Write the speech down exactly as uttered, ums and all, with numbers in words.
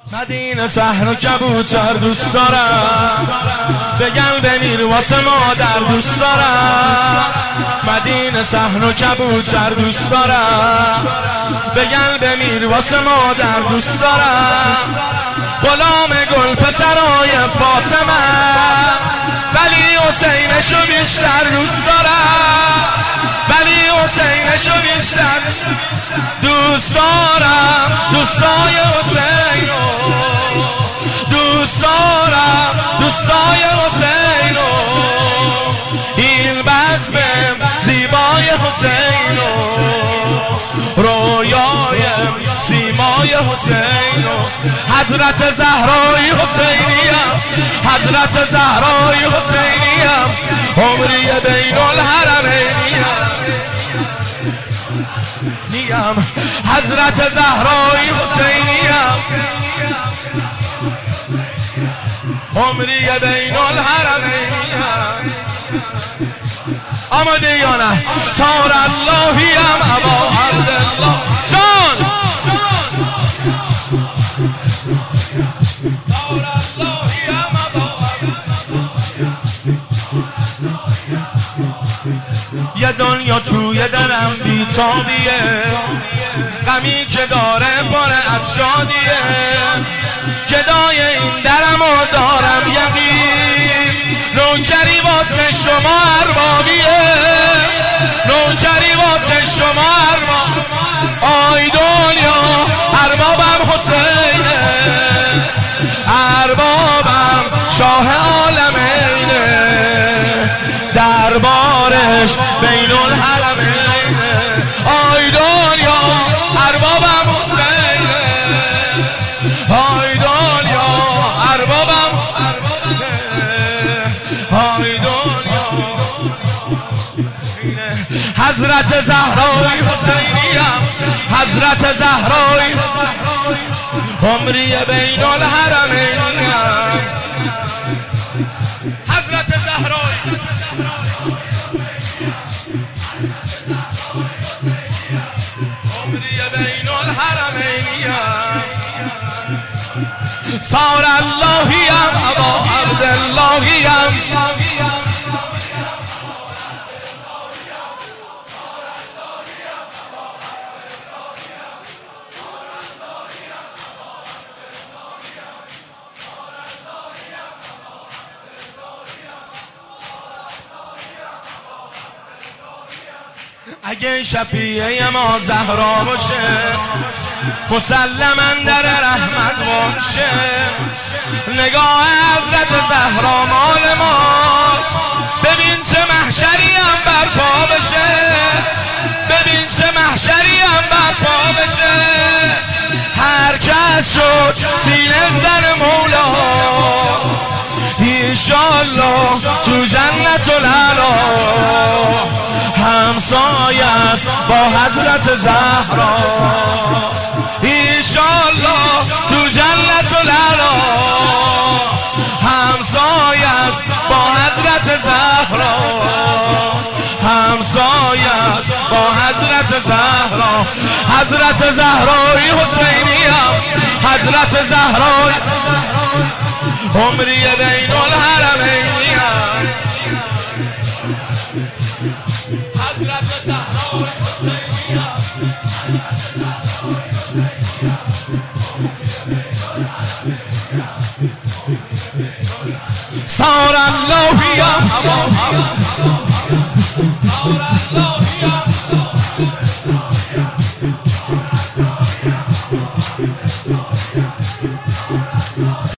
مدینه صحن و کبوتر دوست دارم، بگل بمیر واسه مادر دوست دارم. مدینه صحن و کبوتر دوست دارم، بگل بمیر واسه مادر دوست دارم. غلام گل پسرای فاطمه، ولی حسینشو بیشتر دوست دارم، ولی حسینشو بیشتر دوست دارم. دوستای حسینو دوست دارم، دوستای حسینو، این بزم زیبای حسینو، رویای سیمای حسینو. حضرت زهرای حسینیم، حضرت زهرای حسینیم، عمری بین الحرمینیم نیم. حضرت زهرای حسینیم، عمری بین الحرمینیم. آماده یا نه؟ تار اللهیم ابا عبدالله جان، تار اللهیم ابا یه دنیا توی دلم بی‌تابیه، غمی که داره باره از شادیه. گدای این درمو دارم یقین، نوکری واسه شما اربابیه، نوکری واسه شما ارباب. آی دنیا اربابم حسینه، اربابم شاه عالمینه، دربارش بین الحرمینه. آی دنیا اربابم حسینه، آی دنیا اربابم، آی دنیا. حضرت زهرای حسینیم، حضرت زهرای، عمری بین الحرمینیم. حضرت زهرای، عمری بین الحرمینیم. صار اللهیم ابا عبداللهیم، اگه شفیعه ما زهرا باشه، مسلماً در رحمت باشه. نگاه حضرت زهرا مال ماست، ببین چه محشری هم برپا بشه، ببین چه محشری هم برپا بشه. هر کس شد سینه زن مولا، ایشالله تو جنت العلا همسایه است با حضرت زهرا. ایشالله تو جنت العلا همسایه است با حضرت زهرا، همسایه است با حضرت زهرا. حضرت زهرای حسینیم، حضرت زهرای، عمری بین الحرمینیم. حضرت زهرای حسینیم، صار اللهیم ابا صار اللهیم. Yeah.